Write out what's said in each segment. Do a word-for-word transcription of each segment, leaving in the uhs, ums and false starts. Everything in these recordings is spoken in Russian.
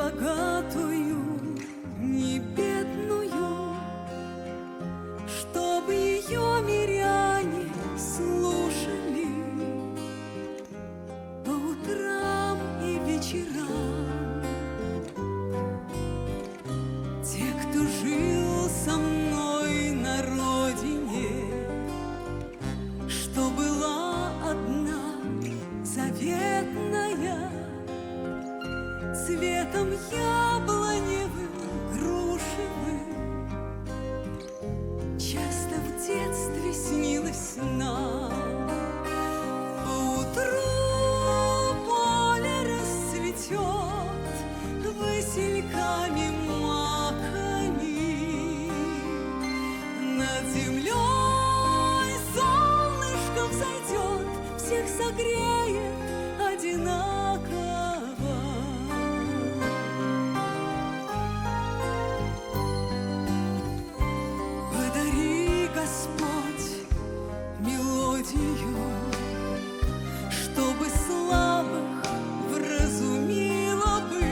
богатую, не бедную, чтоб ее миряне слушали по утрам и вечерам. Те, кто жил со мной на родине, что была одна заветная, цветом яблоневым, грушевым, часто в детстве снилась нам. Поутру поле расцветет васильками, маками, над землей солнышко взойдет, всех согреет одинаково. Господь мелодию, чтобы слабых вразумила бы,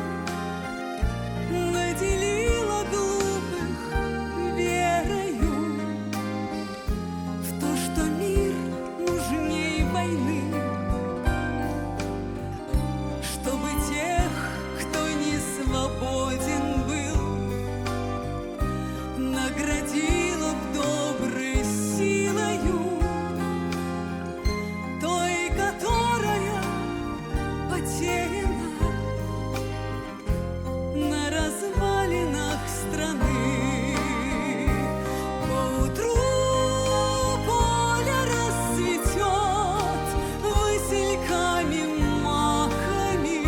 наделила глупых верою в то, что мир нужней войны, чтобы тех, кто не свободен был, наградила б доброй силою, той, которая потеряна на развалинах страны. Поутру поле расцветет васильками, маками,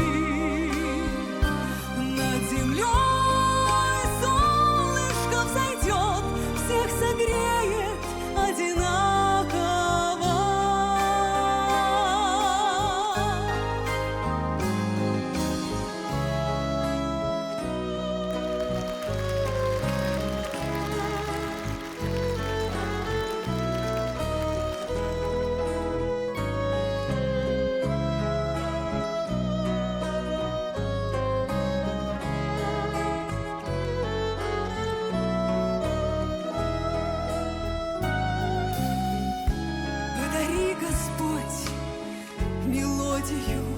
над землей солнышко взойдет, всех согреет одинаково. Подари, Господь, мелодию,